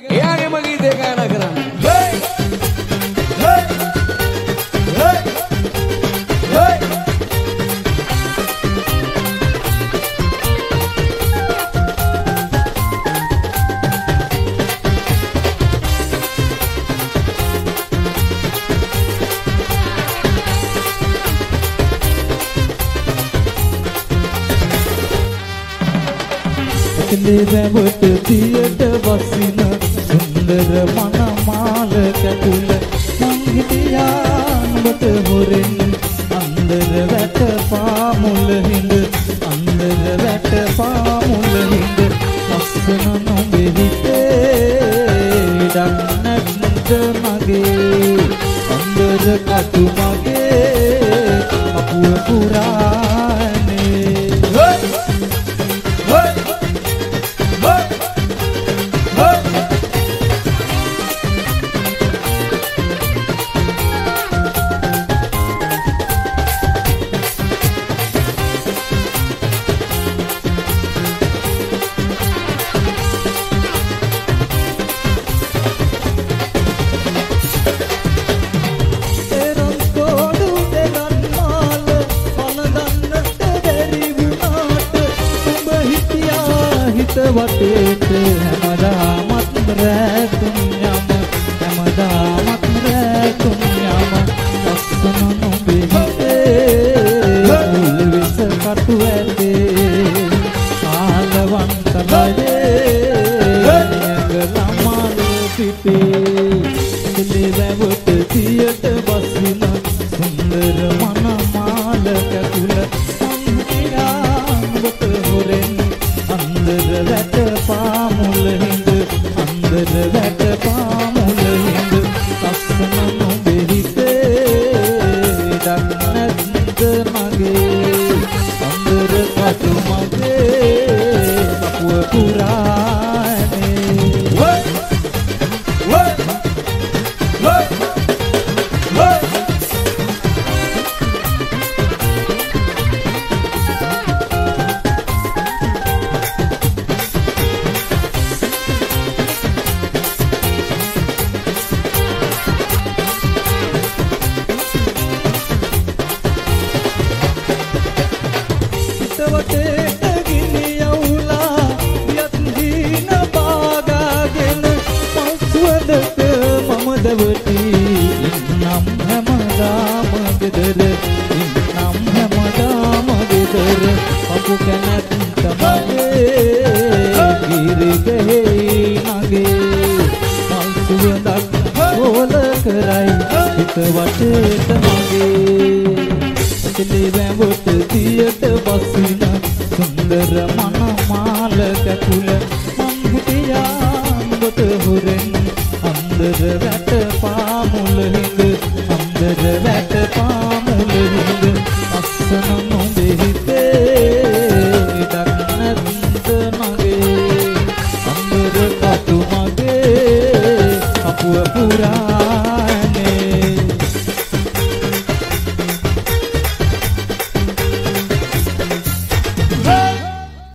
එයාගේම ගීතේ ගායනා කරන්න. ලෙවැවට තියට වසින සුන්දර මනමාලක තුල මං හිටියා නුඹට හොරෙන් අන්දර වැට පාමුල හිඳ අන්දර වැට පාමුල හිඳ ලස්සන නොඹේ හිතේ දන්නට මගේ අන්දර කටු මගේ අපුව පුරානේ වටේට හැමදාමත් රැතුම් යම හැමදාමත් රැතුම් යම ලස්සන නොඹේ හිතේ මුල් විස කටු ඇතේ ආලවන්ත ලයේ නියගලමල් පිපේ ලෙවැවට තියට බසින සුන්දර මනමාලක තුල සංගියාන්බත හොරෙන් අන්දර වැට පාමුල හිඳ අන්දර වැට පාමුල හිඳ ලස්සන නොඹේ හිතේ දන්නත් මගේ අන්දර කටු මගේ අපුව පුරානේ වටේට ගිනි යවුලා වියත් දීන බාගාගෙන මල් සුවඳට මම දවටි ඉන්නම් හැමදාම ගෙදර ඉන්නම් හැමදාම ගෙදර පපු කැනත් තමගේ ගිරි ගහේ නගේ මල් සුවඳක් ඕල කරයි හිත වටේට මගේ ලෙවැවට තියට බසින සුන්දර මනමාලක තුල මං හිටියා නුඹට හොරෙන් අන්දර වැට පාමුල හිඳ අන්දර වැට පාමුල හිඳ ලස්සන නොඹේ හිතේ දන්නත් මගේ අන්දර කටු මගේ අපුව පුරා